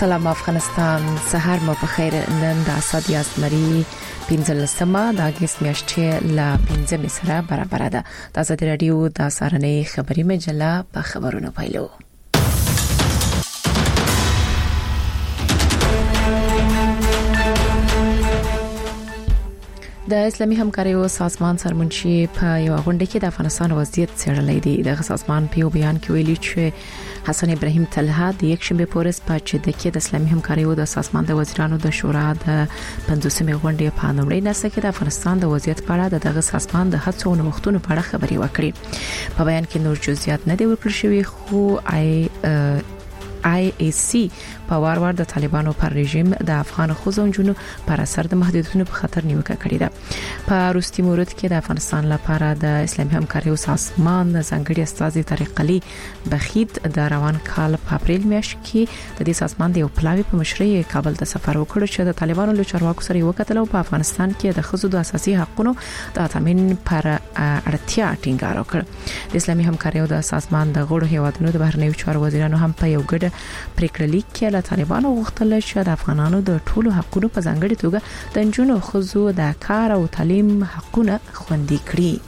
سلام افغانستان، سهار مو په خیر. نن د اسد یاسمری 15مه د اگست میاشتې ل 15 سره برابر ده. د آزادی رادیو د سهارنۍ خبري مجله په خبرونو پیلو. د اسلامي همکاریو سازمان سرمنشي په یو غونډه کې د افغانستان وضعیت څېړلې دي. د سازمان په بیان کې ویلي چې حسن ابراهیم طلحه د یکشنبه پورس په چده کې د اسلامي همکاریو د سازمان د وزیرانو د شورا د 50مې غونډې په نومړي نسخه کې د افغانستان د وضعیت په اړه دغه سازمان د هڅو او نوښتونو په اړه خبري وکړي. په بیان کې نور جزئیات نه دی ورکړل شوی، خو IAC په وار د طالبانو پر رژیم د افغان خوځو جنو پر اثر د محدودیتونو په خطر نیوکه کړې ده. په روستي مورد کې د افغانستان لپاره د اسلامي همکاریو سازمان ځانګړي استازي طارق علي بخیت د روان کال په اپریل میاشت کې د دې سازمان د یو پلاوی په مشرۍ کابل ته سفر وکړ چې د طالبانو له چارواکو سره وکتل او په افغانستان کې د ښځو د اساسي حقوقو د تامین پر اړتیا ټینګار وکړ. د اسلامي همکاریو د سازمان د غړو هیوادونو د بهرنیو چارو وزیرانو هم په یو ګډ پریکړه لیک کې له طالبانو غوښتل چې د افغانانو د ټولو حقوقو په ځانګړي توګه د جنونو خزو د کار او تعلیم حقونه خوندي کړي.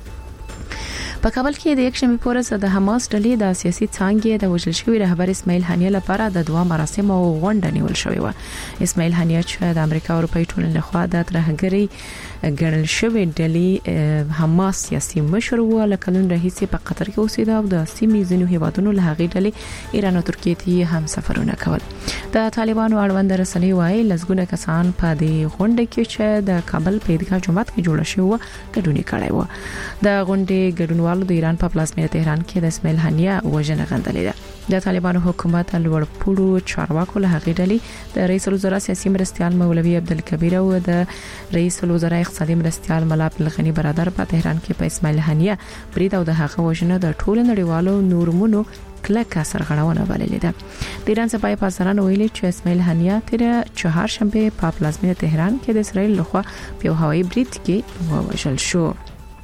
په کابل کې د یکشنبه پورس د حماس ډلې د سیاسي څانګې د وژل شوی رهبر اسماعیل هنیه لپاره د دوا مراسم او غونډه نیول شوې و. اسماعیل هنیه چې د امریکا او اروپای ټولنې لخوا د ترهګری ګڼل شوی ډلې حماس سیاسي مشر و، لکه نن راهیسي په قطر کې اوسېده او د سیمې ځینو هیوادونو له هغې ډلې ایران او ترکیه ته هم سفرونه کول. د طالبانو اړوند رسنۍ وايي لږونه کسان په دې غونډه کې چې د کابل په عیدګاه جومات کې جوړه شوې و ګډون کړی و. د غونډې ګډونوالو د ایران په پلازمینه تهران کې د اسماعیل هنیه وژنه غندلې ده. د طالبانو حکومت لوړ پوړو چارواکو له هغې ډلې د رئیس الوزرا سیاسي مرستيال مولوي عبدالکبیر او د رئیس الوزرا اقتصادي مرستيال ملا عبدالغنی برادر په تهران کې په اسماعیل هنیه برید او د هغه وژنه د ټولو نړیوالو نورمونو کلکه سرغړونه بللې ده. د ایران صفای پاسداران ویلي چې اسماعیل هنیه تیر چهارشنبه په پلازمینه تهران کې د اسرائیل لخوا په هوایي برید کې ووژل شو.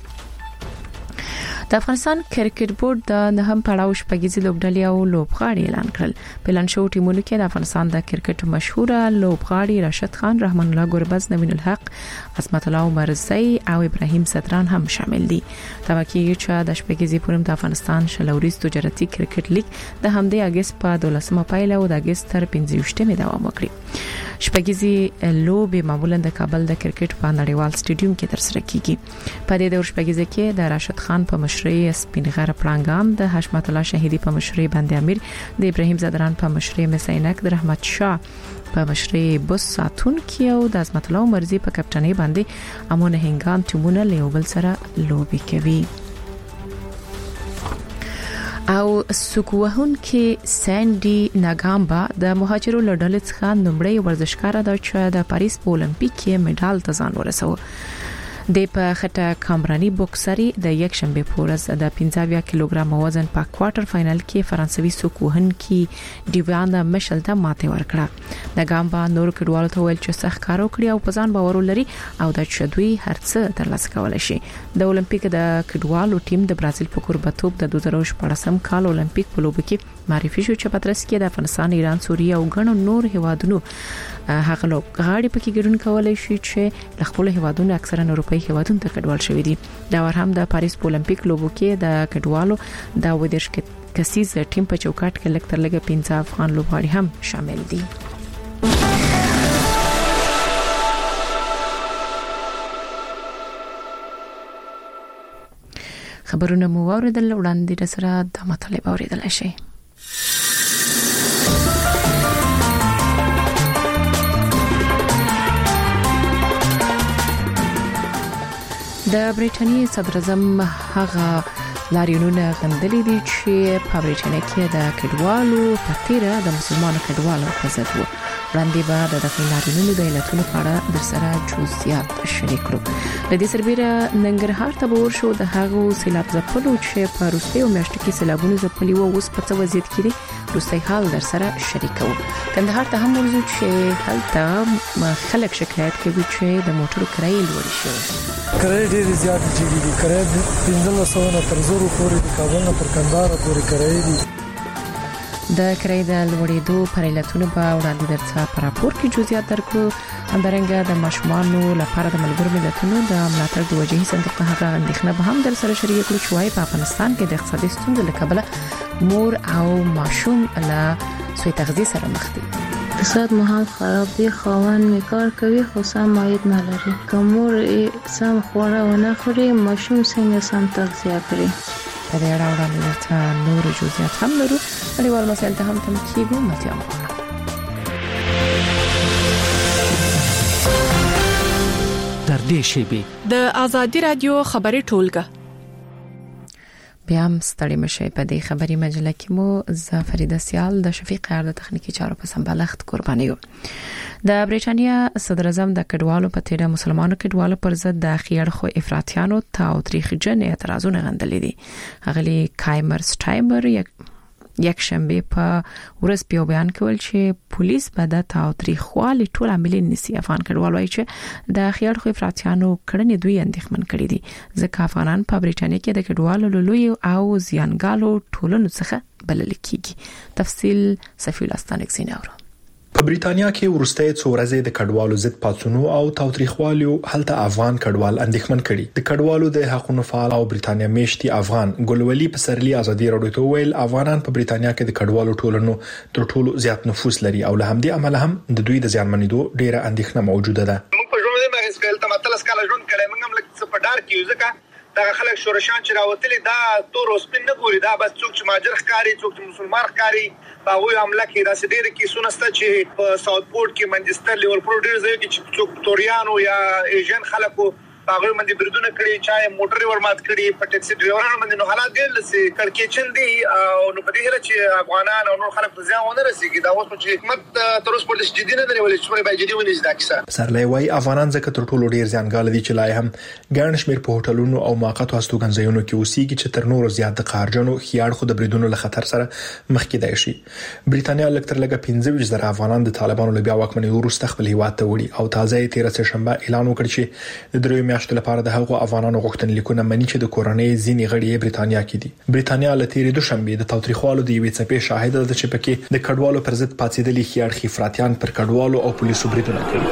د افغانستان کرکټ بورډ د نهم پړاو شپږیزې لوبډلې او لوبغاړي اعلان کړل. پلان شو ټیمونو کې د افغانستان د کرکټ مشهوره لوبغاړي راشد خان، رحمان الله ګربز، نوین الحق، عصمت الله عمرزی او ابراهیم صدران هم شامل دي. توکیږي چې د شپږیزې پورم د افغانستان شلوريز تجارتي کرکټ لیگ د همدې اگست په 12مه پیل او د اگست تر 15مه دوام وکړي. شپږیزې لوبې معمولا د کابل د کرکټ په نړیوال سټیډیوم کې ترسره کیږي. په دې دور شپږیزې کې د راشد خان په مشرۍ سپینغره پړانګان، د حشمت الله شهیدی په مشرۍ بند امیر، د ابراهیم زدران په مشرۍ مسینک، د رحمت شاه په مشرۍ بوس ساتون کې او د عظمت الله عمرزی په کپټنۍ باندې امونه هنګان ټیمونه له یو بل سره لوبي کوي. او سکوهون کې سانډي ناګامبا د مهاجرو لړل څخه نمړی ورزشکار ده چې د پاریس په اولمپیک کې مډال ته ځان ورسوه. د په خټه کامرانی بوکسري د یکشنبه پورز د 15 کیلوګرام وزن په کوارټر فائنل کې فرانسوي سکوهن کې دیوان مشل ته ماته ورکړه. د ګامبا نور کډوالو ته ویل چې سخت کار وکړي او په ځان باور ولري او د چدوي هرڅه ترلاسه کولای شي. د اولمپیک د کډوالو ټیم د برازیل په کوربتوب د 2014 کال اولمپیک په لوبو کې معرفي شو چې پترس کې د افغانستان، ایران، سوریه او غنو نور هیوادونو هغه لوبغاړي پکې ګډون کولای شي چې خپل هیوادونو اکثرا اروپאי هیوادونو ته کډوال شوی دي. دا ور هم د پاریس په اولمپیک لوبو کې د کډوالو د ودرش کسیز ټیم په چوکاټ کې لکه تر لګه 15 افغان لوبغاړي هم شامل دي. خبرونه مو اوریدل، وړاندې سره د مطلب اوریدل شي. د بریټانیې صدر اعظم هغه لاریونونه غندلې دي چې په بریټانیا کې د کډوالو په تیره د مسلمانانو کډوالو په ضد وو. وړاندې به د دغه لاریونونو د علتونو په اړه در سره جزئیات شریک کړو. د دې سربېره ننګرهار ته به ورشو د هغو سیلاب ځپلو چې په روسي او میاشتو کې سیلابونه ځپلي وو اوس په څه وضعیت کې دي روسي حال در سره شریکو. کندهار ته هم ورځو چې هلته خلک شکایت کوي چې د موټرو کرایې لوړې شوې. کرایې ډېرې زیاتې دي. کرایې 1500 نه تر 1000 پورې د کابل نه تر کندهار پورې کرایې دي. د کرای د لوړېدو پر علتونو په وړاندې درڅه پر راپور کې جزئیات درکو. همدارنګه د ماشومانو لپاره د ملګرو ملتونو د ملاتړ د وجهي صندوق ته هغه اندېښنه به هم در سره شریک کړو چې وايي په افغانستان کې د اقتصادي ستونزو له کبله مور او ماشوم له سوء تغذیه سره مخ دي. اقتصاد مو هم خراب دی، خاوند میکار کوي خو سم عاید نه لري. که مور سم خواړه ونه خوري ماشوم څنګه سم تغذیه کوي. په دې اړه وړاندې نور جزئیات هم لرو. نړیوال مسایل ته هم تمکیږو. متیا مو در دې شیبه د ازادي رادیو خبري ټولګه بیا هم ستړي مشي. په دې خبري مجله کې مو زفریده سیال د شفیق قهر د تخنیکی چارو په سمبالښت قرباني یو. د بریټانیا صدر اعظم د کډوالو په تیره مسلمانانو کډوالو پر ضد د خیړخو افراطیانو تاوتریخجن اعتراضونه غندلې دي. هغلی کایمر سټایمر یک شنبه په ورځ په بیان کول چې پولیس به د تاوتریخوالي ټول عاملین نسی. افغان کډوال وایي چې د خیړخو افراطیانو کړنې دوی اندېښمن کړي دي ځکه افغانان په بریټانیا کې د کډوالو لوی او زیانګالو ټولنو څخه بلل کیږي. تفصیل سفیل استانک سیناورو. په بریټانیا کې ورسته څو ورځې د کډوالو ضد پاتونو او تاوتریخوالو هلته افغان کډوال اندېښمن کړي. د کډوالو د حقوقو فعال او بریټانیا میشتي افغان ګلولي پسرلی ازادي راډیو ته ویل افغانان په بریټانیا کې د کډوالو ټولنو تر ټولو زیات نفوذ لري او له همدې امله هم د دوی د زیانمنېدو ډیره اندېښنه موجوده ده. موږ په ژوند کې مغز ته متل اسکاله ژوند کړي موږ هم لکه په ډار کې یو ځکه دا خلک شورشان چې راوتلي دا تور اوس پین نه ګوري دا بس څوک چې ماجر ښکاری څوک چې مسلمان ښکاری هغه حمله کوي. دا ډېر کیسونه ست چې په ساوث پورټ کې منچستر لیورپول ډېر ځای کې چې څوک توریانو یا ایجن خلکو هغه باندې بردونه کړی چا موټر ورمات کړی په ټیکسي ډرایورانو باندې نو حالات ډېر لسی کړکېچن دي او نو په دې هله چې افغانان او نور خلک ځان ونه رسیږي دا اوس چې حکومت تر اوسه پورې جدي نه دی ولې چې به جدي ونی زده کیسه سرلای وای افغانان ځکه تر ټولو ډېر زیانګال دي چې لای هم ګڼ شمیر په هوټلونو او موقت هستوګنځایونو کې اوسېږي چې تر نورو زیات د قارجنو خيار خو د بریدونو له خطر سره مخ کې دی شي. بریټانیا لکتر لګه 15,000 افغانان د طالبانو له بیا واکمنۍ وروسته خپل هیواد ته وړي او تازه 13 شنبه اعلان وکړ چې د دریو میاشتو لپاره د هغو افغانانو غوښتنلیکونه مني چې د کورنۍ ځینې غړي بریټانیا کې دي. بریټانیا له تیرې دوشنبه د تاوتریخوالو د یوې څپې شاهد ده چې پکې د کډوالو پر ضد پاتېدلي خيار خفراتيان پر کډوالو او پولیسو بریدونه کوي.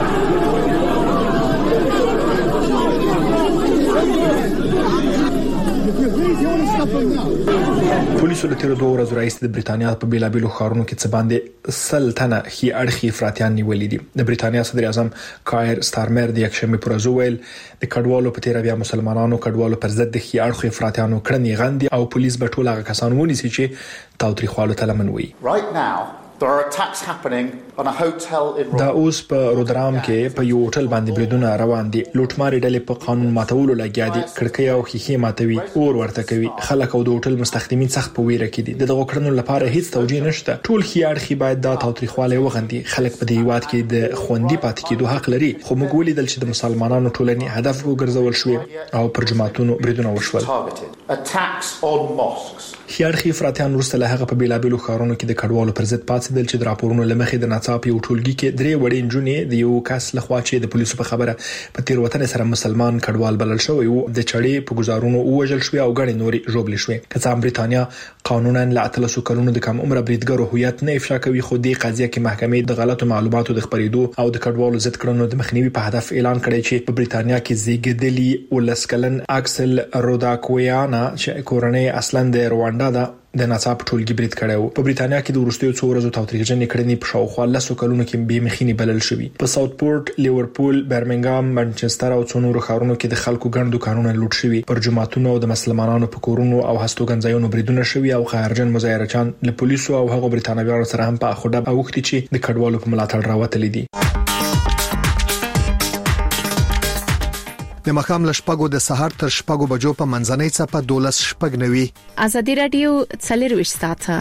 پولیسو له تیر 2 ورځې راځي د بریټانیا په بیلابیلو ښارونو کې څه باندې سلطنه خي اړخي افراطیان نیولې دي. د بریټانیا صدر اعظم کایر سټارمر د یک شنبه پر ورځ ویل د کډوالو په تیر بیا مسلمانانو کډوالو پر ضد خي اړخي افراطیانو کړنې غندي او پولیس به ټول هغه کسان ونیسي چې تاوتریخوالو ته لمن وي. There are attacks happening on a hotel in دا اوس په رودرام کې په یو هوټل باندې بریدونه روان دي. لوټماري ډلې په قانون ماتولو لګیا دي. کړکۍ او خيخي ماتوي اور ورته کوي. خلک او د هوټل مستخدمین سخت په ویره کې دي. دغه کړنو لپاره هیڅ توجیه نشته. ټول خيارخي باید دا تاوتریخواله وغندي. خلک په دې هیواد کې د خوندي پاتې کېدو حق لري. خو موږ ولیدل چې د مسلمانانو ټولنې هدف وګرځول شوې او پر جماعتونو بریدونه وشول. خيارخي افراطیان وروسته له هغه په بیلابیلو ښارونو کې د کډوالو پر ضد پاتېدل چې د راپورونو لمخې د ناڅاپي یو ټولګي کې 3 وړې نجونې د یو کس لخوا چې د پولیسو په خبره په تیروتنه سره مسلمان کډوال بلل شوی وو د چړې په گزارونو وژل شوی او غړي نوري ژوبل شوی. که څنګه بریټانیا قانونا له 13 کلونو د کم عمر بریدګرو هویت نه افشا کوي خو د قضیه کې محکمې د غلطو معلوماتو د خبرېدو او د کډوالو ضد کړنو د مخنیوي په هدف اعلان کړی چې په بریټانیا کې زیږیدلی ولسکلن اکسل روداکویانا چې کورنۍ اصلا د رواندا ده د ناڅاپ ټولګي برید کړو. په بریټانیا کې د ورستیو څو ورځو تاوتریخجن کړنې په شاوخوا 10 کلونو کې به مخینی بلل شوی. په ساوث پورټ، لیورپول، برمنګام، منچستر او څو نورو ښارونو کې د خلکو ګڼ دوکانونه لوټ شوي. پر جماعتونو او د مسلمانانو په کورونو او هستوګنځایونو بریدونه شوي او خارجن مظاهرچان له پولیسو او هغو بریټانویانو سره هم په اخوډه اوختي چې د کډوالو په ملاتړ راوتلي دي. د مخام لشپګو د سحر تر شپګو بجو په منځنۍ صفه 12 شپګ نوي. ازادي رادیو 40 ساعته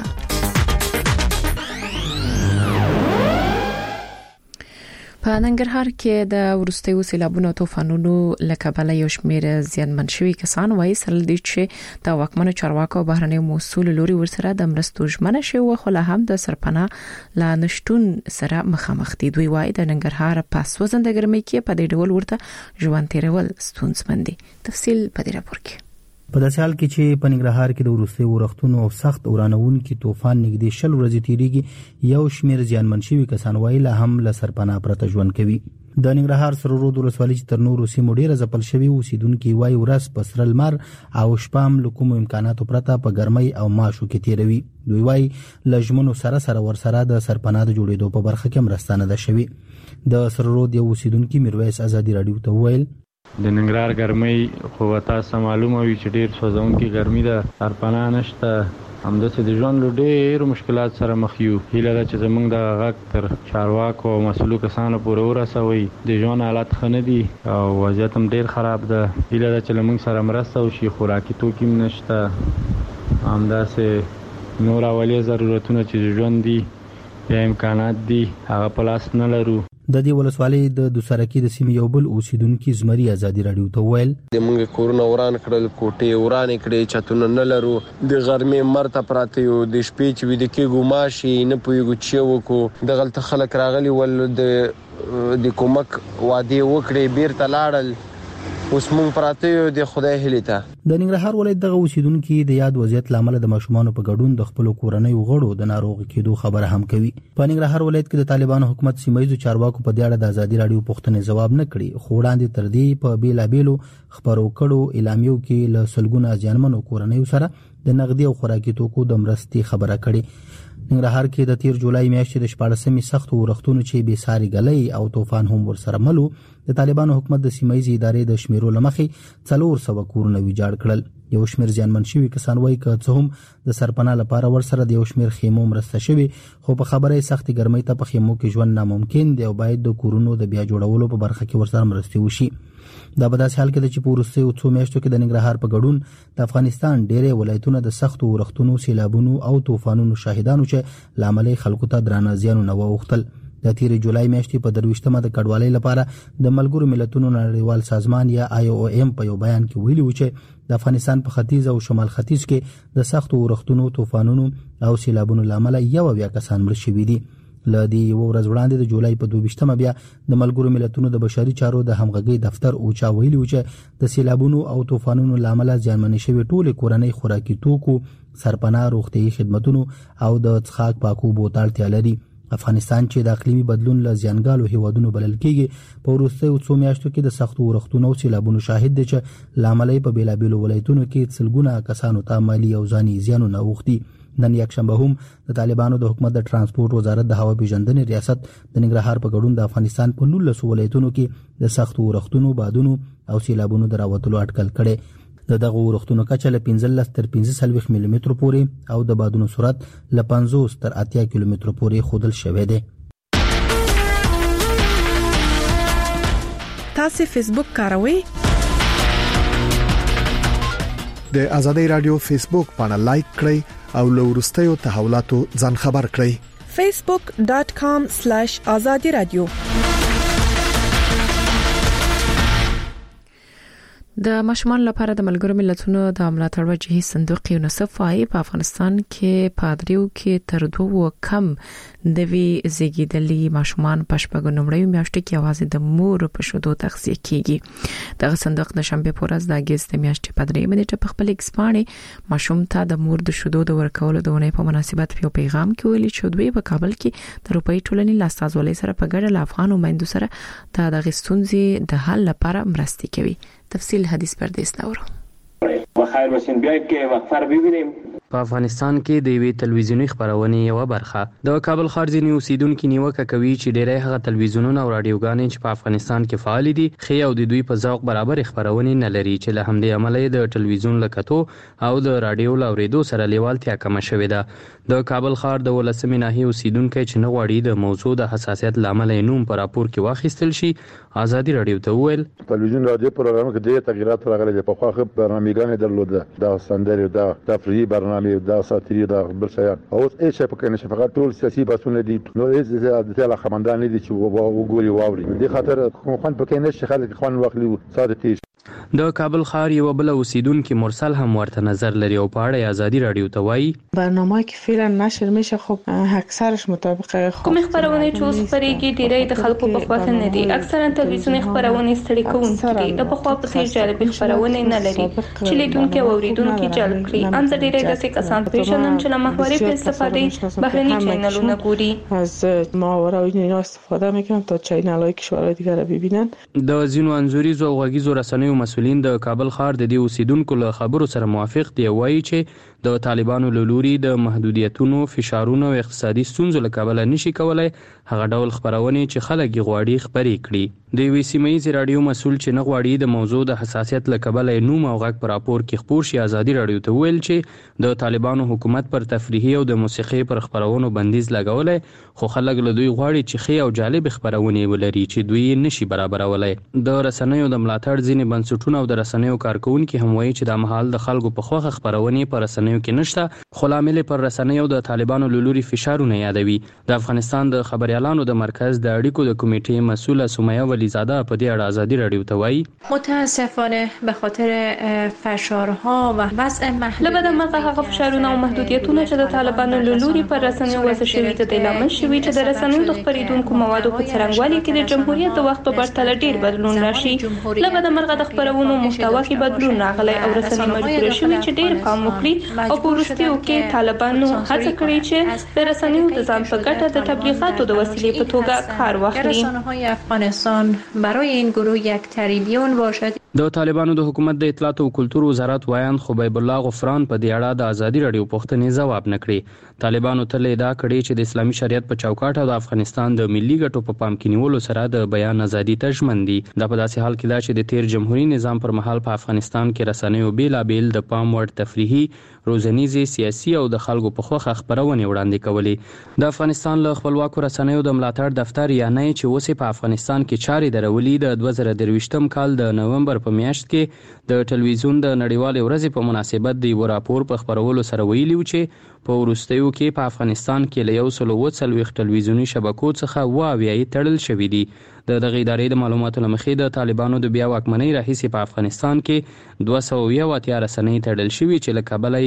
په ننګرهار کې د ورستیو سیلابونو طوفانونو لکبله یو شمېر زیانمن شوي کسان وایي سره دي چې د واکمنو چارواکو بهرنیو مسؤل لوري ورسره د مرستو ژمنه شوی خو له هم د سرپناه لا نشټون سره مخامخ دي. دوی وایي د ننګرهار په سوځنده ګرمۍ کې په دې ډول ورته ژوند تیرول ستونزمن دي. تفصیل په دې راپور کې. په داسې حال کې چې په ننګرهار کې د وروستي ورښتونو او سخت اورانونکي طوفان نږدې 10 ورځې تیریږي یو شمېر زیانمن شوي کسان وایي لا هم له سرپناه پرته ژوند کوي. د ننګرهار سرورود ولسوالۍ چې تر نورو سیمو ډیره ځپل شوي اوسیدونکي وایي ورځ په سره لمر او شپه هم له کومو امکاناتو پرته په ګرمۍ او ماشو کې تیروي. دوی وایي له ژمنو سره ورسره د سرپناه د جوړېدو په برخه کې مرسته نه ده شوې. د سرورود یو اوسیدونکي میرویس ازادي راډیو ته وویل د ننګرهار ګرمۍ خو تاسو معلومه وي چې ډیر سوځونکي ګرمي ده، سرپناه نشته، همداسې د ژوند له ډېرو مشکلات سره مخ یو. هیله ده چې زموږ د غږ تر چارواکو او مسؤلو کسانو پورې ورسوي. د ژوند حالات ښه نه دي او وضعیت هم ډېر خراب ده. هیله ده چې له موږ سره مرسته وشي. خوراکي توکي هم نشته، همداسې نور اولي ضرورتونه چې ژوند دي یا امکانات دي هغه په لاس نه لرو. د دې ولسوالۍ د دوسرکی د سیمې یو بل اوسیدونکي زمري ازادي راډیو ته ویل د موږ کورونه وران کړل، کوټې وران کړې، چتونه نه لرو، د غرمې مرته پراته یو، د شپې چې ویده کېږو ماشي نه پوهېږو چې وکړو. د غلطه خلک راغلي ول د کومک وعدې وکړې بیرته لاړل، اوس موږ پراته یو د خدای هیلې ته. د ننګرهار ولایت دغه اوسیدونکي د یاد وضعیت لامل د ماشومانو په ګډون د خپل کورنۍ غړو د ناروغ کېدو خبره هم کوي. په ننګرهار ولایت کې د طالبانو حکومت سیمایي چارواکو په دې اړه د ازادي راډیو پوښتنې جواب نه کړي، خو وړاندې تر دې په بیلابېلو خبرو کړو اعلامیو کې له سلګونو ځانمنو کورنۍ سره د نقدي او خوراکي توکو د مرستې خبره کړي. ننګرهار کې د 13 جولای میاشتې د 14مې سخت ورښتونو چې بې ساري غلې او طوفان هم ورسره ملو د طالبانو حکومت د سیمایي ادارې د شمیرو لمخې 400 کورونه ویجاړ کړل. یو شمیر ځانمن شوي کسان وایي که څه هم د سرپناه لپاره ورسره د یو شمیر خیمو مرسته شوي، خو په خبره سختي ګرمۍ ته په خیمو کې ژوند ناممکن دی او باید د کورونو د بیا جوړولو په برخه کې ورسره مرستې وشي. دا په داسې حال کې د چې په وروستیو څو میاشتو کې د ننګرهار په ګډون د افغانستان ډېرې ولایتونه د سختو ورښتونو، سیلابونو او طوفانونو شاهدانو چې لامل خلکو ته درانه زیانونه واوښتل. د 13 جولای میاشتې په 23مه د کډوالۍ لپاره د ملګرو ملتونو نړیوال سازمان یا IOM په یو بیان کې ویلي و چې د افغانستان په ختیځ او شمال ختیځ کې د سختو ورښتونو، طوفانونو او سیلابونو لامل 1 کسان مړ شوي دي. ل دې یو ورځ وړاندې د جولای په 22مه بیا د ملګرو ملتونو د بشري چارو د همغږي دفتر اوچا ویلي و چې د سیلابونو او طوفانونو لامل ځانمنې شوي ټول کورنۍ خوراکي توکو، سرپناه، روغتيایي خدماتونو او د څښاک پاکو اوبو ته اړتیا لري. افغانستان چې د اقلیمي بدلون له زیانګالو هیوادونو بلل کېږي په وروستیو څو میاشتو کې د سختو ورښتونو او سیلابونو شاهد دی چې لامل په بیلابېلو ولایتونو کې سلګونه کسانو ته مالي او ځاني زیانونه اوښتي. نن یکشنبه هم د طالبانو د حکومت د ترانسپورت وزارت د هوا پیژندنې ریاست د ننګرهار په ګډون د افغانستان په 19 ولایتونو کې د سختو ورښتونو، بادونو او سیلابونو د راوتلو اټکل کړي. د دغه ورښتونو کچه له 15 تر 45 ملي متر پورې او د بادونو سرعت له 50 تر 80 کیلومتر پورې خودل شوی دی. تاسو فیسبوک کاروئ؟ د ازادي رادیو فیسبوک باندې لایک کړئ او له وروستیو تحولاتو ځان خبر کړئ. facebook.com/azadi radio. د ماشومان لپاره د ملګرو ملتونو د ملاتړ وجهي صندوق یونیسف وايي په افغانستان کې پادریو کې تر 2 کم د وی زیږیدلي ماشومان په شپږ نمبرې میاشتې کې आवाज د مور په شودو تغذیه کیږي. دغه صندوق د شنبه په ورځ د اگست میاشتې په 3 منټه په خپل ایکسپانې ماشوم ته د مور د شودو د ورکولو د ونې په مناسبت په پیغام کې ویلي چې دوی په کابل کې د روپۍ ټولنې لاستازولۍ سره په ګډه له افغان ومندو سره د غستونځي د حل لپاره مرستې کوي. تفصیل حدیث پردیس نورو بخیر باشین. بیا کې وقفه رو ببینیم. په افغانستان کې د وی تلویزیونی خبرونه یو برخه د کابل خارجي اوسیدونکو نیوکه کوي چې ډېری هغه تلویزیونونه او رادیوګانې چې په افغانستان کې فعال دي خي او د دوی په ذوق برابر خبرونه نه لري چې له همدې عملې د تلویزیون لکتو او د رادیو لوریدو سره لیوالتیا کم شوې ده. د کابل ښار د ولسمې ناحیې اوسیدونکو چې نه غواړي د موضوع د حساسیت لامل نوم پر راپور کې واخیستل شي ازادي رادیو ته ویل تلویزیون رادیو پروګرام کې ډېر تغیرات راغلي دي. په خو برنامه‌ګانې درلوده د سندري د تفریحي برنامه د ساتيري د بل څه او هیڅ په کې نشه فقط ټول سیاسي بحثونه دي. نو هیڅ د لا خمندان دي چې وګوري واوري دي خاطر خو خان په کې نشه خلک خوان واخلي ساده تیز. د کابل ښار یو بل اوسیدونکو مرسل هم ورته نظر لري او په اړه آزادي رادیو ته وایي برنامه‌ای که فعلا نشر میشه خب اکثرش مطابق کوم خبرونه چې اوس خبرېږي ډیری د خلکو په خوا نه دي اکثرا تلویزیوني خبرونه ستړي کوونکي دي د په خوا په څیر جالب خبرونه نه لري چې لیدونکو او اوریدونکو جلب کړي ام د ډیری داسې کسان پیژنم چې له محوري په استفاده بهرني چینلونه ګوري از محور او اینا استفاده میکنن تا چینل‌های کشورهای دیگر رو ببینن د ځینو انځوریزو او غږیزو رسنیو مسولین د کابل ښار د دې اوسیدونکو له خبرو سره موافق دي وایي چې د طالبانو له لوري د محدودیتونو فشارونو او اقتصادي ستونزو له کبله نشي کولای هغه ډول خبرونه چې خلک غواړي خبرې کړي د وی سی مې رادیو مسول چې نه غواړي د موضوع د حساسیت له کبله نوم او غږ پر راپور کې خبر شي آزادي رادیو ته ویل چې د طالبانو حکومت پر تفریحي او د موسیقي پر خبرونو بندیز لګولای خو خلک له دوی غواړي چې خي او جالب خبرونه ولري چې دوی نشي برابرولای د رسنیو د ملاتړ ځینې بنسټونه او د رسنیو کارکونکو هم وایي چې د محل د خلکو په خوخه خبرونه پر رسنیو کې نشته خو لامل پر رسنیو د طالبانو له لوري فشارونه یادوي د افغانستان د خبريالانو د مرکز د اړیکو د کمیټې مسؤله سمیه ولیزاده په دې اړه آزادي رادیو ته وایي متاسفانه به خاطر فشارها و وضع محدود لبد هغه فشارونه او محدودیتونه چې د طالبانو له لوري پر رسنیو وضع شوي د لامل شوي چې د رسنیو د خبرېدونکو موادو په څرنګوالي کې د جمهوریت د وخت په پرتله ډیر بدلون راشي لبد مرغه د خبرونو محتوا کې بدلون راغلی او رسنۍ مجبور شوي چې ډیر پام وکړي او په وروستیو کې طالبانو هڅه کړې چې د رسنیو د ځان په ګټه د تبلیغاتو د وسیلې په توګه کار واخلي رسانه‌های افغانستان برای این گروه یک تریبیون باشد د طالبانو د حکومت د اطلاعات او کلتور وزارت وایان خبیب الله غفران په دې اړه د آزادي رادیو پوښتنې ځواب نکړي طالبانو تل ادعا کړې چې د اسلامي شریعت په چوکاټ او د افغانستان د ملي ګټو په پام کې نیولو سره د بیان ازادي ته ژمن دي دا په داسې حال کې ده چې د تیر جمهوریت نظام پر مهال په افغانستان کې رسنیو بیلابیل د پام وړ تفریحي روزنیزي سیاسي او د خلکو په خوخه خبرونه وړاندې کولې د افغانستان له خپلواکو رسنیو د ملاتړ دفتر یا نه چې اوسې په افغانستان کې چاري درولې د 2023م کال د نومبر په میاشت کې د ټلویزیون د نړیوال ورځې په مناسبت د یو راپور په خبرولو سره ویلي و چې په وروستیو کې په افغانستان کې له 140 ټلویزیونی شبکو څخه واویاي تړل شوې دي د دغه ادارې د معلوماتو لمخې د طالبانو د بیا واکمنۍ راهیسې په افغانستان کې 280 رسنۍ تړل شوې چې له کابل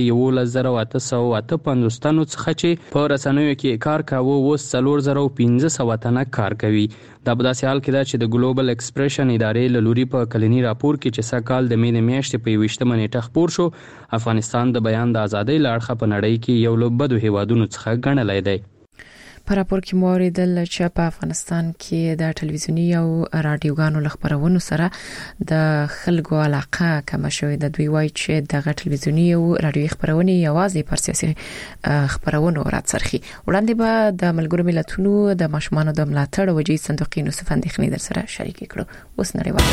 11858 تنو څخه چې په رسنیو کې کار کاوه اوس 4500 تنه کار کوي دا په داسې حال کې ده چې د ګلوبل ایکسپریشن ادارې له لوري په کلنی راپور کې چې سکهال د مې میاشتې په 28 نیټه خبر شو افغانستان د بیان د ازادۍ لړخه په نړۍ کې یو له بدو هیوادونو څخه ګڼل دی په راپور کې موریدل چې په افغانستان کې د ټلویزیونی او رادیوګانو خبرونو سره د خلکو علاقه کم شوې د دوی وایي چې د ټلویزیونی او رادیوي خبرونه یوازې پر سیاسي خبرونو راڅرخي وړاندې به د ملګرو ملتونو د ماشومانو د ملاتړ وجې صندوق یونیسف اندېښنې در سره شریک کړو اوس نړیوال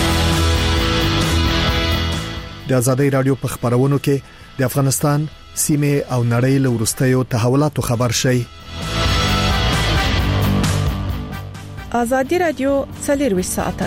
د آزادۍ رادیو په خبرونو کې د افغانستان سیمه او نړۍ له ورستیو تحولاتو خبر شي آزادی رادیو 24 ساعته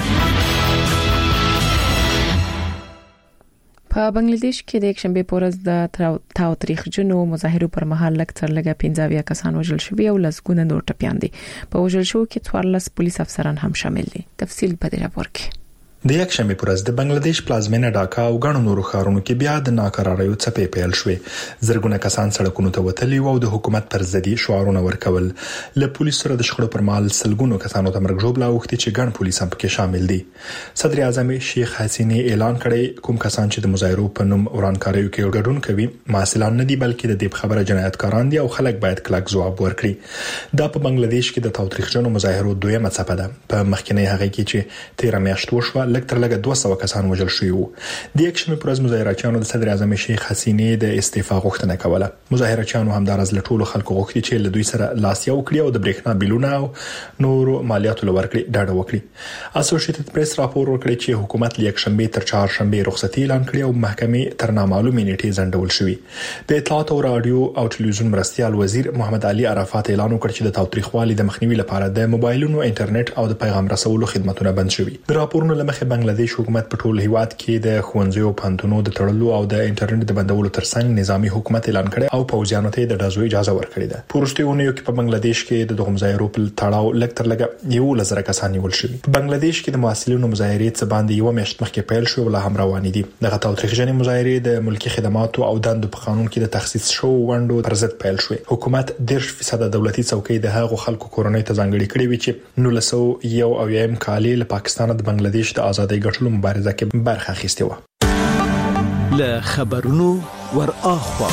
په بنگلاديش کې د یکشنبه په ورځ د تاوتریخجنو مظاهرو پر مهال لکتر لګه 15 کسان وژل شوي او لسګونه نور ټپيان دي په وژل شو کې 14 پولیس افسران هم شامل دي تفصیل په دې راپور کې د یکشنبه پر ورځ د بنگلاديش پلازمینه ډاکا او غاڼو نورو ښارونو کې بیا د ناکراریو څپې پیل شوې زرګونه کسان سړکونو ته وتلي او د حکومت پر ضدي شعارونه ورکول له پولیسو سره د شخړو پر مهال سلګونو کسانو ته مرګ ژوبلا وختي چې ګڼ پولیس هم پکې شامل دي صدر اعظم شیخ حسینی اعلان کړی کوم کسان چې د مظاهرو په نوم ورانکاریو کې ګډون کوي مسئولان نه دي بلکې د دې خبره جنایتکاران دي او خلک باید کلک ځواب ورکړي دا په بنگلاديش کې د تاوتریخجنو مظاهرو دویمه څپه ده په مخکنی هغه کې چې 13 میاشت وشوه لکتر لګه 200 کسان وژل شوي وو د یکشنبه پر ورځ مظاهرچیانو د صدر اعظم شیخ حسینی د استعفا غوښتنه کوله مظاهرچیانو همدارز له ټولو خلکو غوښتي چې له دوی سره لاس یو کړي او د برېښنا بیلونه او نور مالیاتو لورکړي ډاډه وکړي اسوسییټډ پریس راپور ورکړي چې حکومت له یکشنبه تر چهارشنبه رخصتي اعلان کړي او محکمې تر نامعلومه نیټه ځنډول شوی د اطلاعات او رادیو او ټلویزیون مرستيال وزیر محمد علي عرفات اعلان وکړ چې د تاوتریخوالي د مخنیوي لپاره د موبایلونو انټرنیټ او د پیغام رسولو خدماتونه بند شوي د راپورونو لمخې مخه بنگلاديش حکومت په ټول هیواد کې د خوندزو پانتونو د تړلو او د انټرنیټ د بندولو ترڅنګ نظامی حکومت اعلان کړي او پوځیانو ته د ډازو اجازه ورکړې ده. پورشتيونه کې په بنگلاديش کې د غمزایرو په تړاو لکتر لګه یو لزر کسان نیول شوی. په بنگلاديش کې د محصلینو مظاهرې څخه باندې یو میاشت مخکې پیل شو او لا هم روان دي. دغه تاوتریخجنې مظاهرې د ملکی خدماتو او دندو په قانون کې د تخصیص شو وندو پر ضد پیل شوې. حکومت 10% دولتي څوکۍ د هغو خلکو کورنۍ ته ځانګړي کړې وي چې 1901 کال له پاکستان د بنگلاديش د ازادۍ ګټلو مبارزه کې برخه اخیستې و. له خبرونو ور اخوا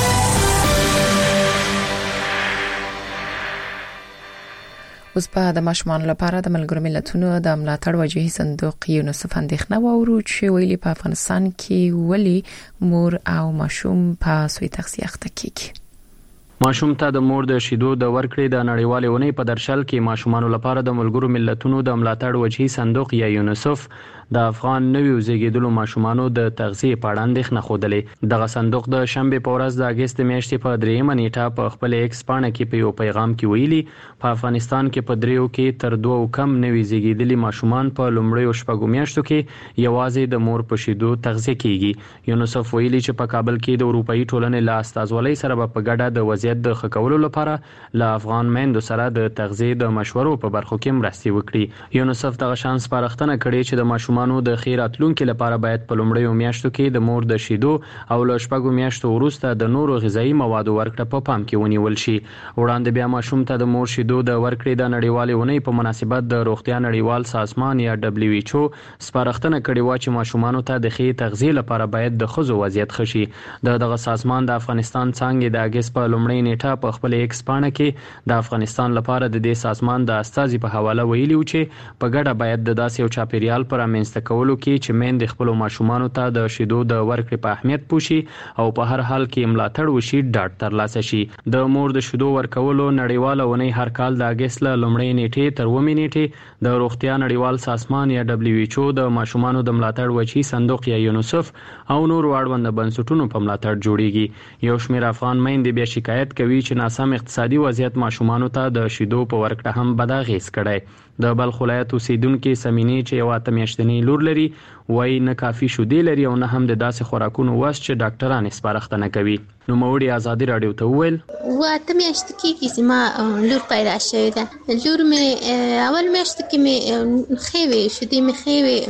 اوس په د ماشومان لپاره د ملګرو ملتونو د ملاتړ وجهي صندوق یونیسف اندېښنه وورو چې ویلي په افغانستان کې ولي مور او ماشوم په سوی تغذیه اخته کیږي. ماشوم ته د مور د شیدو د ورکړې د نړیوالې ونې په درشل کې ماشومان لپاره د ملګرو ملتونو د ملاتړ وجهي صندوق یا یونیسف د افغان نویو زیږیدلو ماشومانو د تغذیه په اړه اندېښنه خوده. دغه صندوق د شنبه په ورځ د اگست میاشتې په 3 نیټه په خپل ایکس پاڼه کې په یو پیغام کې ویلي په افغانستان کې په دریو کې تر 2 کم نوي زیږیدلي ماشومان په لومړیو شپږو میاشتو کې یوازې د مور په شیدو تغذیه کیږي. یونیسف ویلي چې په کابل کې د اروپאי ټولنې له استازولۍ سره په ګډه د وضعیت د ښه کولو لپاره له افغان میندو سره د تغذیه د مشورو په برخو کې مرستې وکړي. یونیسف دغه شان سپارښتنه کړې چې د ماشومانو د خیراتلونکو لپاره باید په لومړیو میاشتو کې د مور د شیدو او له شپږو میاشتو وروسته د نورو غذایی موادو ورکړه په پام کې ونیول شي. وړاندې بیا ماشوم ته د مور شیدو د ورکړې د نړیوالې ونې په مناسبت د روغتیا نړیوال سازمان یا WHO سپارښتنه کړې و چې ماشومانو ته د ښې تغذیه لپاره باید د ښځو وضعیت ښه شي. دغه سازمان د افغانستان څنګه د اگست په لومړۍ نیټه په خپل ایکس پاڼه کې د افغانستان لپاره د دې سازمان د استازي په حواله ویلي و چې په ګډه باید د داسې یو چاپیریال پر امنځته کولو کې چې میندې خپل ماشومانو ته د شیدو د ورکړې په اهمیت پوښي او په هر حال کې ملاتړ وشي ډاډ ترلاسه شي. د مور د شیدو ورکولو نړیواله ونې هر کال د اگست له لومړۍ نیټې تر 9 نیټې د روغتیا نړیوال سازمان یا WHO د ماشومانو د ملاتړ وجهي صندوق یا یونیسف او نور اړوند بنسټونو په ملاتړ جوړیږي. یو شمېر افغان میندې بیا شکایت کوي چې ناسم اقتصادي وضعیت ماشومانو ته د شیدو په ورکړه هم بد اغېز کړی. د بلخ ولایت اوسیدونکو سمینې چې یو 8 میاشتنی لور لري وای نه کافي شودې لري او نه هم د داسې خوراکونو واس چې ډاکټران سپارښتنه کوي. نو موړي ازادي رادیو ته وویل و 8 میاشتې کې چې ما لور پیدا شوې ده. لور مې اول میاشت کې مې خېوي شودې مې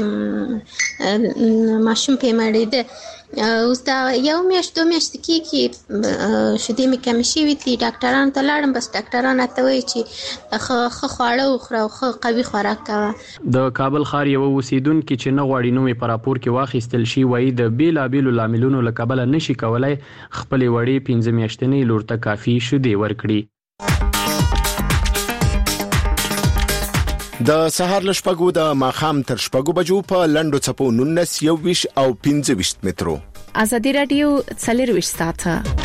خېوي ماشوم په مړې ده. اوس دا یو میاشت 2 میاشتې کې شودې مې کم شوې دي. ډاکټران ته لاړم بس ډاکټران ته وایي چې خو خواړه وخوره او خو قوي خوراک کوه. د کابل ښار یو اوسیدونکو چې نه غواړي نو په راپور کې واخیستل شي وایي د بیلابیلو لاملونو له کبله نشي کولای خپل وړي 15 میاشتنی لور ته کافي شودې ورکړي. د سهار ل شپږو د ماخام تر شپږو بجو په لندو چپو 19 21 او 25 مترو. ازادي رادیو 24 ساعته.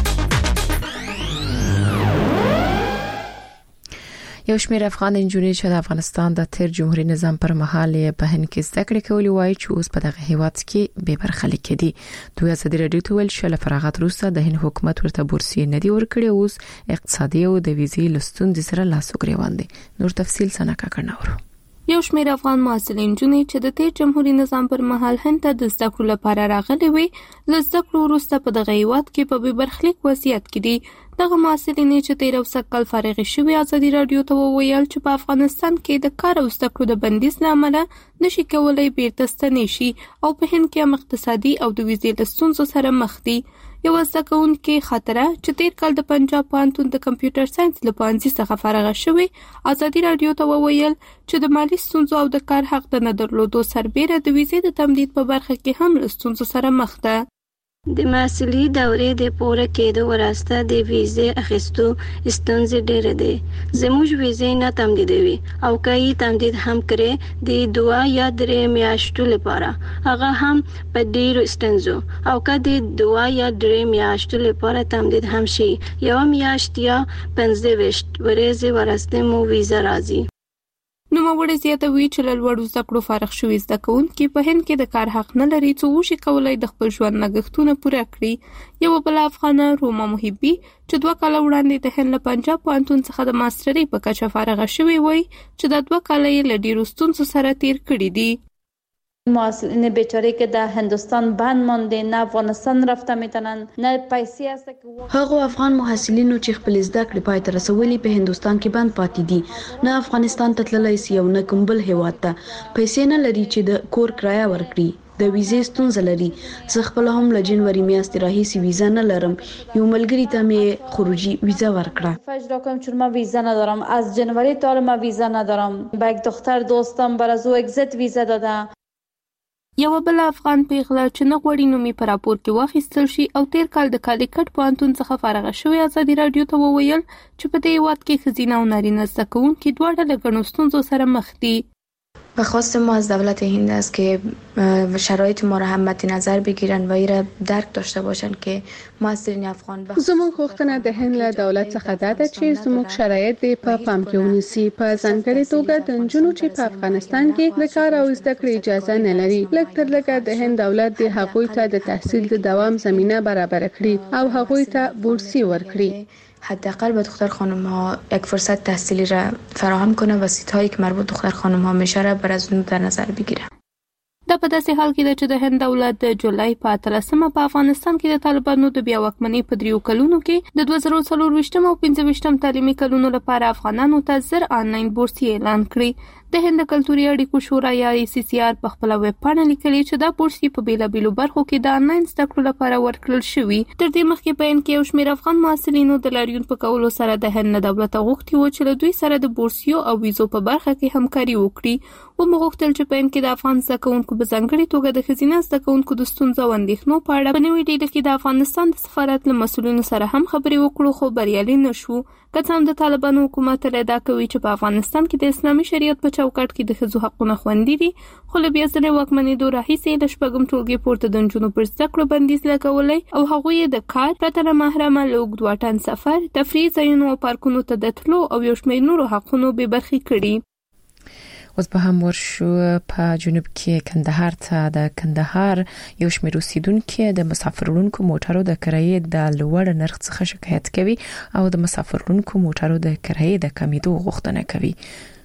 یو شمېر افغان انجونې چې د افغانستان د تیر جمهوریت نظام پر مهال په هند کې زده کړې کولې وایي چې اوس په دغه هیواد کې به برخلیک کړي. دوی ازادي رادیو ته ویل چې له فراغت وروسته د هند حکومت ورته بورسي نه دی ورکړي. اوس اقتصادي او د ویزې لستون سره لاس وګریوان دي. نور تفصیل سنکا کړناورو. یو شمېر افغان محصلین جونې چې د تیر جمهوریت نظام پر مهال هند ته د زده کړو لپاره راغلي وي له زده کړو وروسته په دغه هیواد کې په بې برخلیک وضعیت کې دي. دغه محصلین چې 13 کال فارغ شوي ازادي رادیو ته وویل چې په افغانستان کې د کار او زده کړو د بندیز له امله نشي کولای بیرته ستنې شي او په هند کې هم اقتصادي او د ویزې له ستونزو سره مخ دي. یو زده کوونکې خاطره چې تیر کال د پنجاب پوهنتون د کمپیوټر ساينس له پوهنځي څخه فارغ شوی ازادي رادیو ته وویل چې د مالی ستونزو او د کار حق د نه درلودو سربېره د ویزې د تمدید په برخه کې هم له ستونزو سره مخ ده. د محصلي دورې د پوره کېدو وروسته د ویزې اخیستو ستونزې ډېرې دي. زموږ ویزې نه تمدیدوي او کایي تمدید هم کړي د 2 یا 3 میاشتو لپاره هغه هم په ډېرو ستونزو او که د 2 یا 3 میاشتو لپاره تمدید هم شي یو میاشت یا 15 ورځې وروسته مو ویزه راځي. نو موږ زیاتوي چې له لوړو زده کړو فارغ شوي زده کوونکي په هند کې د کار حق نه لري څو وشي کولای د خپل ژوند لګښتونه پوره کړي. یو بل افغانه روما محبي چې 2 کال وړاندې د هند له پنجاب پوهنتون څخه د ماسترۍ په کچه فارغ شوی وای چې د 2 کال یې له ډیرو ستونزو سره تیر کړی دي. محصلین بیچاره که در هندوستان بند مانده، نه افغانستان رفته میتونن، نه پیسې است که هغه افغان محصلینو چې خپل زده کړې پای ته رسولي په هندوستان کې بند پاتې دي، نه افغانستان ته تللی سي او نه کوم بل هیواد ته، پیسې نه لري چې د کور کرایه ورکړي، د ویزې ستونزه لري. زه خپل هم له جنوري میاشتې راهیسې ویزا نه لرم. یو ملګری ته مې خروجی ویزا ورکړه. فجر کنم چون ما ویزا ندارم، از جنوری تا ما ویزا ندارم. با یک دختر دوستم برای او اگزیت ویزا داده. یو بل افغان پیغله چې نه غوړي نومي پر راپور کې واخیستل شي او تیر کال د کالیکټ پوهنتون څخه فارغه شوې ازادي رادیو ته وویل چې په دې هیواد کې ښځینه او نارینه زده کوونکي دواړه له ګڼو ستونزو سره مخ دي. خواست ما از دولت هند است که شرایط ما را هم مد نظر بگیرن و این را درک داشته باشن که محصلین افغان زموږ غوښتنه د هند له دولت څخه ده چې زموږ شرایط په پام کې ونیسي، په ځانګړي توګه د نجونو چې په افغانستان کې د کار او زده کړې اجازه نه لري. لږ تر لږه د هند دولت د هغوی ته د تحصیل د دوام زمینه برابر کړي او هغوی ته بورسي ورکړي. حداقل به دختر خانم ها یک فرصت تحصیلی را فراهم کنه و سیت‌هایی که مربوط دختر خانم ها میشه را بر از اون در نظر بگیره. دا په داسې حال کې ده چې د هند دولت د جولای په 13 په افغانستان کې د طالبانو د بیا واکمنۍ په 3 کلونو کې د 2024 او 25 تعلیمي کلونو لپاره افغانانو ته 1000 آنلاین بورسي اعلان کړی. د هند کلتوري اړیکو شورا یا ICCR په خپل ویب پاڼه لیکلي چې دا بورسي په بیلابیلو برخو کې د آنلاین زده کړو لپاره ورکړل شوی. تر دې مخکې په ان کې یو شمېر افغان محصلینو د لاریون په کولو سره د هند دولت غوښتي و چې له دوی سره د بورسیو او ویزو په برخه کې همکاري وکړي. و مغوښتل چې په ان کې د افغان زده کوونکو په ځانګړي توګه د ښځینه زده کوونکو د ستونزو او اندېښنو په اړه په نوې ډیلي کې د افغانستان د سفارت له مسؤلینو سره هم خبرې وکړو، خو بریالي نشو. که څه هم د طالبانو حکومت ادعا کوي چې په افغانستان کې د اسلامي شریعت په چوکاټ کې د ښځو حقونه خوندي دي، خو له بیا ځلې واکمنېدو راهیسې له شپږم ټولګي پورته د نجونو پر زده کړو بندیز لګولی او هغوی یې د کار پرته له محرمه له اوږد واټن سفر، تفریح ځایونو او پارکونو ته د تلو او یو شمېر نورو حقونو بې برخې کړي. اوس به هم ورشو په جنوب کې کندهار ته. د کندهار یو شمېر اوسیدونکو د مسافرونکو موټرو د کرایې د لوړ نرخ څخه شکایت کوي او د مسافرونکو موټرو د کرایې د کمیدو غوښتنه کوي.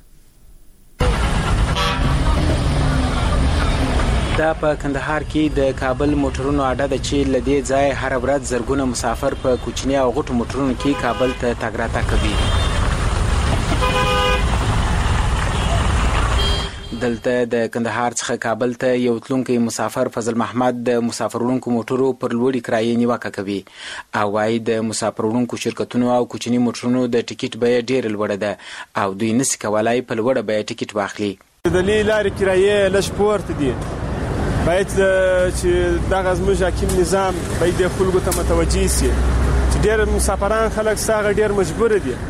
دا په کندهار کې د کابل موټرونو اډه د چې لدی ځای هر ورځ زرګونه مسافر په کوچني او غټو موټرونو کې کابل ته تګ راتګ کوي. دلته د کندهار څخه کابل ته یو تلونکي مسافر فضل محمد د مسافرونکو موټرو پر لوړی کرایې نیوکه کوي او وايي د مسافرونکو شرکتونو او کوچني موټرونو د ټیکټ بیه ډېر لوړه ده او دوی نشي کولای په لوړه بیه ټیکټ واخلي. د لارې کرایې لږ پورته دي، باید چې دغه زموږ حاکم نظام باید د خلکو ته متوجه شي چې ډېر مسافران خلک ساغه ډېر مجبور دي،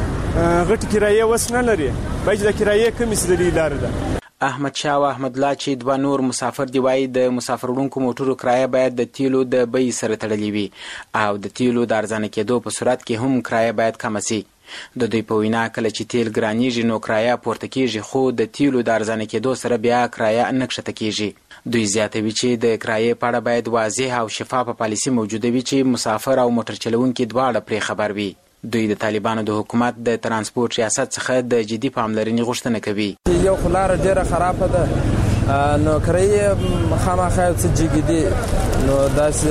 غټ کرایې وس نه لري، باید د کرایې کمی سي د لارې ده. احمد شاه او احمد الله چې دوه نور مسافر دی وایي د مسافرونکو موټرو کرایه باید د تیلو د بیې سره تړلې وي او د تیلو د ارزانه کېدو په صورت کې هم کرایه باید کم شي. د دوی په وینا کله چې تیل ګرانیږي نو کرایه پورته کیږي، خو د تیلو د ارزانه کېدو سره بیا کرایه نه کښته کیږي. دوی زیاتوي چې د کرایې په اړه باید واضح او شفافه پالیسي موجوده وي چې مسافر او موټر چلوونکي دواړه پرې خبر وي. دوی د طالبانو د حکومت د ترانسپورت ریاست څخه د جدي پاملرنې غوښتنه کوي. یو خلار ډیره خرابه ده، نو کرایې خامخا څه جګیدي، نو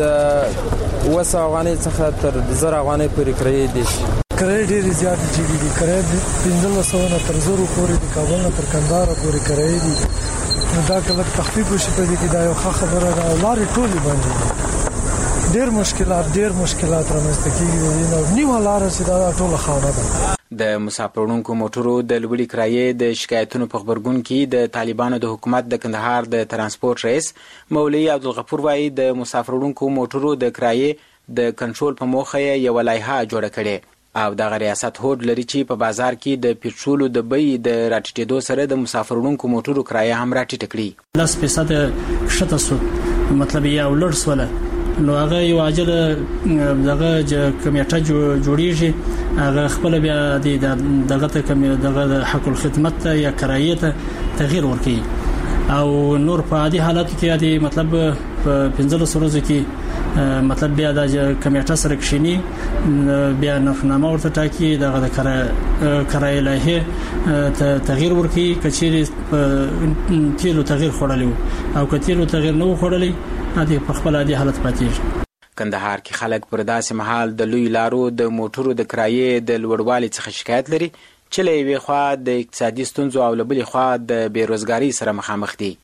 داسې 200 افغانۍ څخه تر 1000 افغانۍ پورې کرایې دي. کرایې ډېرې زیاتې جګیدي، کرایې 1500 نه تر 1000 پورې د کابل نه تر کندهار پورې کرایې دي. نو دا کله تخفیف وشي په دې کې دا یو ښه خبره ده او لارې ټولې بندې دي. ډېر مشکلات رامنځته کیږي، نو نیمه لار چې دا ټوله خانه ده. د مسافرونکو موټرو د لوړې کرایې د شکایتونو په خبرګون کې د طالبانو د حکومت د کندهار د ترانسپورت رئیس مولوي عبدالغفور وايي د مسافرونکو موټرو د کرایې د کنټرول په موخه یو لایحه جوړه کړې او دغه ریاست هوډ لري چې په بازار کې د پټرولو د بیې د راټیټېدو سره د مسافرونکو موټرو کرایه هم راټیټه کړي. 10% کښته شو، مطلب یې او لوړ سوله، نو هغه یو عاجل دغه کمیټه جوړیږي، هغه خپل بیا دغه دغه حق الخدمت یا کرایې ته تغییر ورکړي او نور په عادي حالت کې عادي مطلب په 15 ورځې کې مطلب بیا د کمیټه سره کښینی بیا نرخنامه ورته ټاکي دغه کرایه لایحه تغییر ورکړي کچېری تیلو تغییر خوړلی او کتیلو تغییر نه خوړلی هدي په خپل عادي حالت پاتې. کندهار کې خلک پر داسې مهال د لوی لارو د موټرو د کرایې د لوړوالي څخه شکایت لري چې له یوې خوا د اقتصادي ستونزو او له بلې خوا د بیروزګارۍ سره مخامخ دي.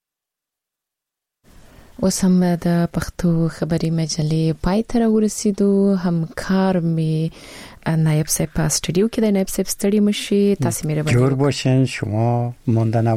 اوس هم د پښتو خبري مجلې پای ته ورسېدو. همکار می نایب صاحب په استودیو کې د نایب صاحب ستړي مشي تاسو مهرباني جوړ باشین. شما ماندن